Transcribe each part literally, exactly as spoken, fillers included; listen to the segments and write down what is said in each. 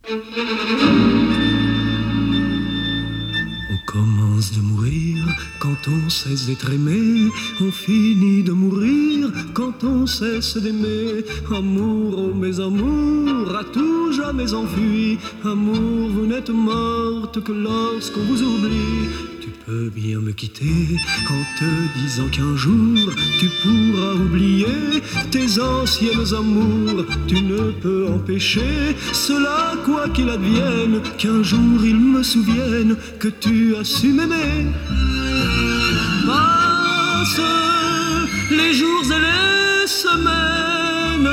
On commence de mourir quand on cesse d'être aimé. On finit de mourir quand on cesse d'aimer. Amour, oh mes amours, à tout jamais enfui. Amour, vous n'êtes morte que lorsqu'on vous oublie. Tu peux bien me quitter en te disant qu'un jour tu pourras oublier tes anciennes amours. Tu ne peux empêcher cela, quoi qu'il advienne, qu'un jour ils me souviennent que tu as su m'aimer. Passent les jours et les semaines,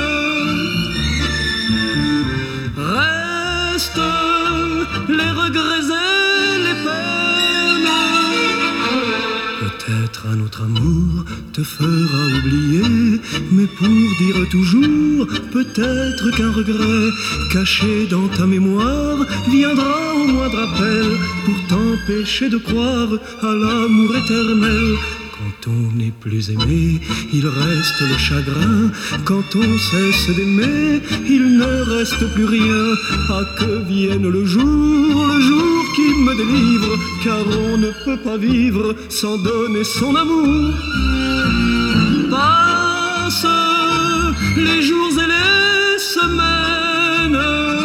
restent les regrets et les peines. Peut-être un autre amour te fera oublier, mais pour dire toujours, peut-être qu'un regret caché dans ta mémoire viendra au moindre appel pour t'empêcher de croire à l'amour éternel. Quand on n'est plus aimé, il reste le chagrin. Quand on cesse d'aimer, il ne reste plus rien. Ah, que vienne le jour, le jour qui me délivre, car on ne peut pas vivre sans donner son amour. Passent les jours et les semaines,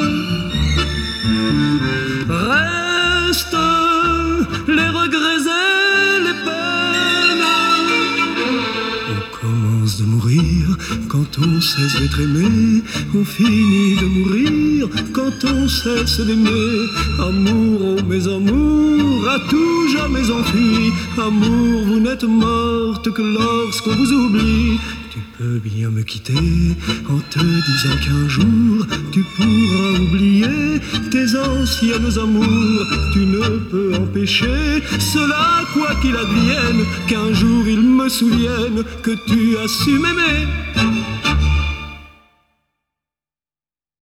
restent les regrets et les peines. On commence de mourir quand on cesse d'être aimé. On finit de mourir quand on cesse d'aimer. Amour, oh mes amours, à tout jamais enfui. Amour, vous n'êtes morte que lorsqu'on vous oublie. Tu peux bien me quitter en te disant qu'un jour tu pourras oublier tes anciennes amours. Tu ne peux empêcher cela, quoi qu'il advienne, qu'un jour ils me souviennent que tu as su m'aimer.